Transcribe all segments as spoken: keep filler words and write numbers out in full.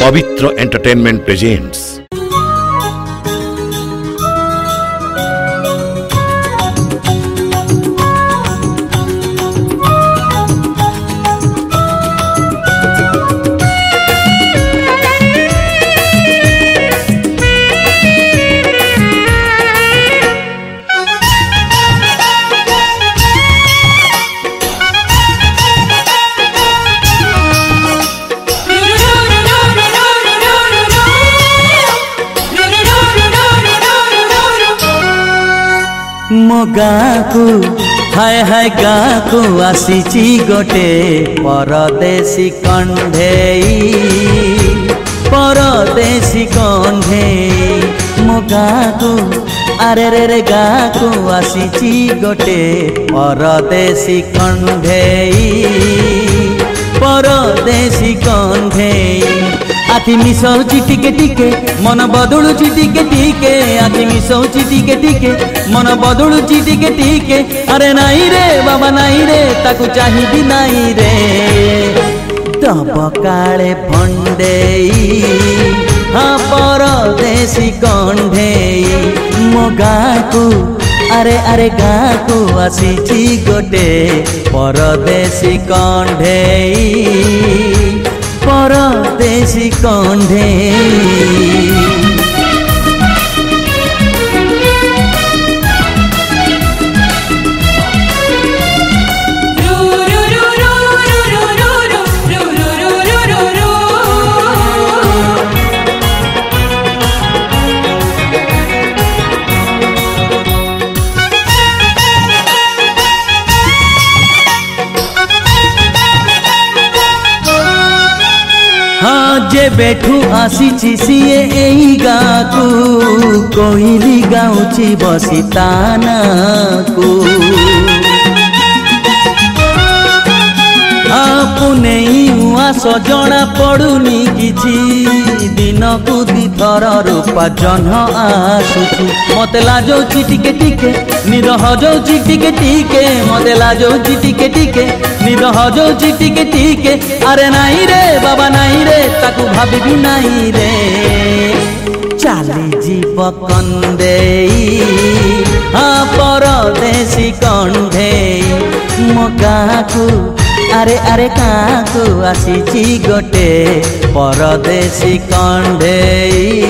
पवित्र entertainment presents. मो गाँकु हाय हाय गाँकु आसीची गोटे परदेशी कंढेई परदेशी कंढेई मो गाँकु अरे रे रे गाँकु आसीची गोटे परदेशी कंढेई परदेशी कंढेई आखि मिसौची टिके टिके मन बदलुची टिके टिके आखि मिसौची टिके टिके मन बदलुची टिके टिके अरे नाई रे बाबा नाई रे ताकू चाहिबी नाई रे तब काले भंडेई हाँ परदेशी कंढेई मो गाँकु अरे अरे गाँकु आसीची गोटे परदेशी कंढेई परदेशी कंढेई। हाँ जे बैठू आसीची सीए एही गाँकु कोइली गाउची बसी तानाकु पुनेई हुआ सजना पड़ुनी किछि दिन को दिथर रूपा जह्न आसुची मते लाजौची टिके टिके निरह जाउची टिके टिके मते लाजौची टिके टिके निरह जाउची टिके टिके अरे नाई रे बाबा नाई रे ताकू भाबिबी नाई रे चाली जीव कंढेई हाँ परदेशी कंढेई मो गाँकु अरे अरे गाँकु आसीची गोटे परदेशी कंढेई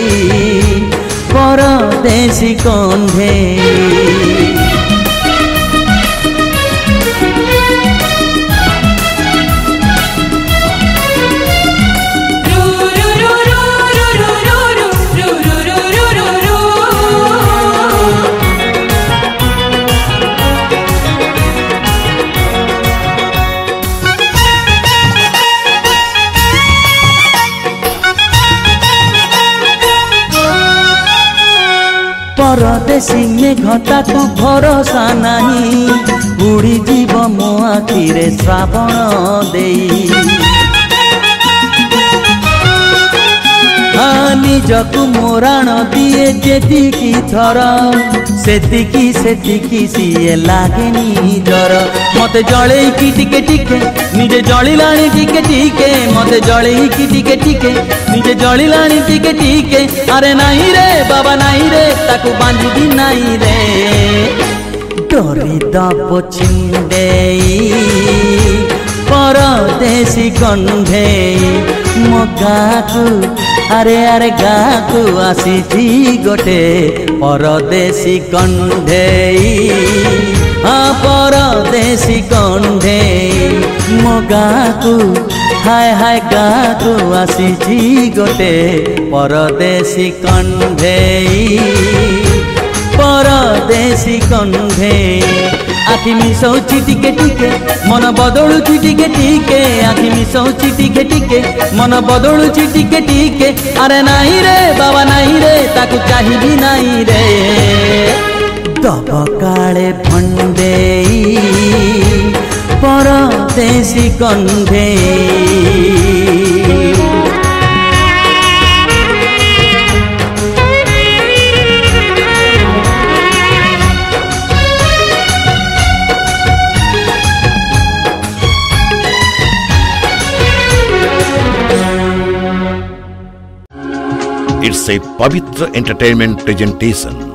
परदेशी कंढेई। परदेशी में घटा को भरोसा नहीं उड़ी जीव मो आखिरे श्रावण देई निजकु मोराण दिए जेतिकी थर सेतिकी सेतिकी सिए लागेनी जर मते जळेईकी टिके टिके निजे जळिलाणी टिके टिके मते जळेईकी टिके टिके निजे जळिलाणी टिके टिके अरे नाई रे बाबा नाई रे ताकू बांधिबी नाई रे डोरी दब छिंडेई परदेशी कंढेई मो गाँकु अरे अरे गाँकु आसीची गोटे परदेशी कंढेई हाँ परदेशी कंढेई मो गाँकु हाय हाय गाँकु आसीची गोटे परदेशी कंढेई परदेशी कंढेई आखि मिसौची टिके टिके मन बदलुची टिके टिके आखि मिसौची टिके टिके मन बदलुची टिके टिके अरे नाई रे बाबा नाई रे ताकू चाहिबी नाई रे तब काले भंडेई परदेशी कंढेई। It's a Pavitra Entertainment presentation.